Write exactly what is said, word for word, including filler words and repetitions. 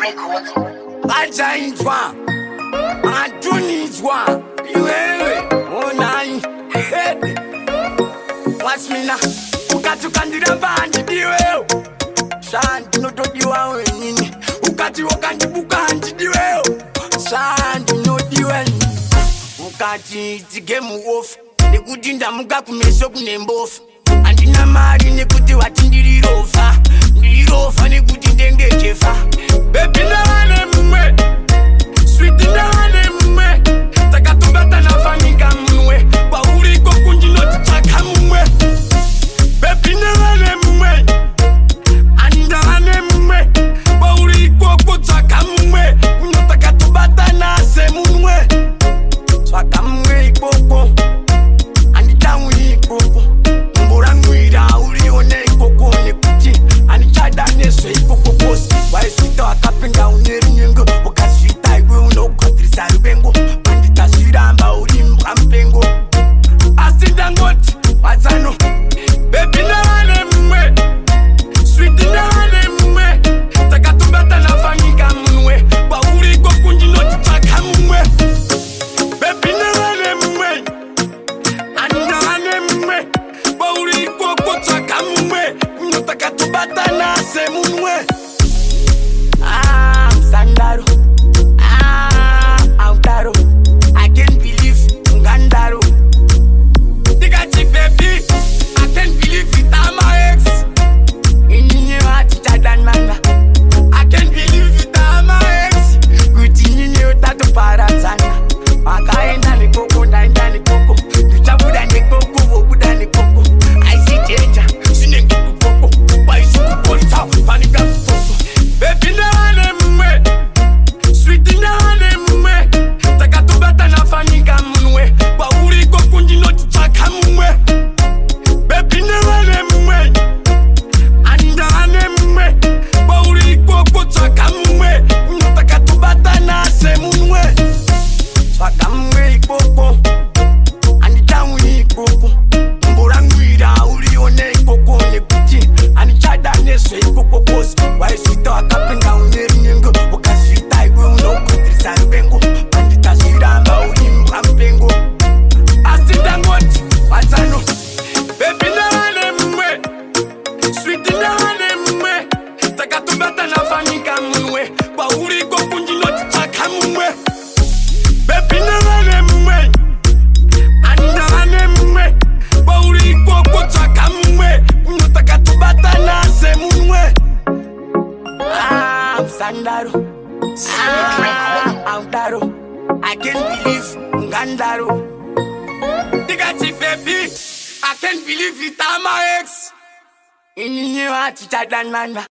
Records. Ajainzwa, Antunizwa, Iwewe, Onai, Watch me now, Ukati ukandira bandi diweo Shanti no todiwa wenini Ukati wakandi bukanti diweo Shanti no diweni Ukati iti game off Nekudinda muka kumeso kunembofa Andina mari nekuti wati ndirirofa Ndirirofa nekuti ndenge kefa Baby na wane mwe Sweet na wane mwe Takatumbata na fanika mwe Kwa uriko kunji noti chaka mwe Baby na wane mwe Anda wane mwe Kwa uriko kuchaka mwe Takatumbata na se mwe Chaka mwe ikoko Andita mwe ikoko Mbura mwira uri one ikoko Nekuti Anichada neso ikoko kosi Waisita wakapinga uneri nyengo Wakasita iwe unokatrisa rubengo Bandita shiramba uri mkampengo Asinda ngoti wazano Baby na wane mwe Sweet na wane mwe Takatumbata na fanika mwe Kwa uriko kunji noti chaka mwe Baby na wane mwe Anda wane mwe Kwa uriko kuchaka mwe Takatumbata na se mwe Ah, Sandaro Ah, Autaro I can't believe Ngandaro Digati baby I can't believe it, I'm my ex Inye wati chadan manga I can't believe it, I'm my ex Kuti nini utato paratana Makaenda ni koko, ndaenda ni koko Tuchabuda ni koko, wobuda ni koko I see danger, sinengi kukoko Waisi kukolita, panika kukoko Baby na wane mwe Sweet na wane mwe Takatumbata na fanika mwe Kwa uriko kunji noti chaka mwe Baby na wane mwe Anda wane mwe Kwa uriko kuchaka mwe Takatumbata na se mwe Chaka mwe ikoko Andita mwe ikoko Mbura mwira uri one ikoko Nekuti Anichada neso ikoko kosi Waisita wakapinga uneri nyengo Wakasita iwe unokatrisa rubengo Bandita shiramba uri mkampengo Asinda ngoti wazano Baby na wane mwe Sweet na wane mwe Takatumbata na fanika mwe Kwa uriko kunji noti chaka mwe Baby na wane mwe Anda wane mwe Kwa uriko kuchaka mwe Takatumbata na se mwe Ah, Sandaro Ah, Autaro I can't believe Ngandaro Digati baby I can't believe it, I'm my ex Inye wati chadan manga